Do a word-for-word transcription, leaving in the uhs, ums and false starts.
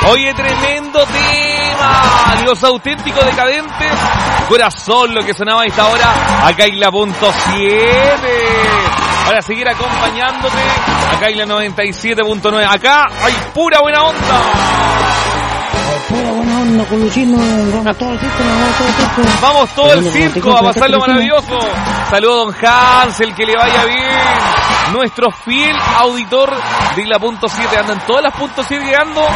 Oye, tremendo tema. Los Auténticos Decadentes. Corazón, lo que sonaba a esta hora. Acá en la punto siete. Para seguir acompañándote. Acá en la noventa y siete punto nueve. Acá hay pura buena onda. Pura buena onda con Luchino. Vamos todo el circo, vamos todo el circo. Vamos todo el circo a pasarlo maravilloso. Saludos, don Hansel, que le vaya bien. Nuestro fiel auditor de la punto siete. Andan todas las punto siete llegando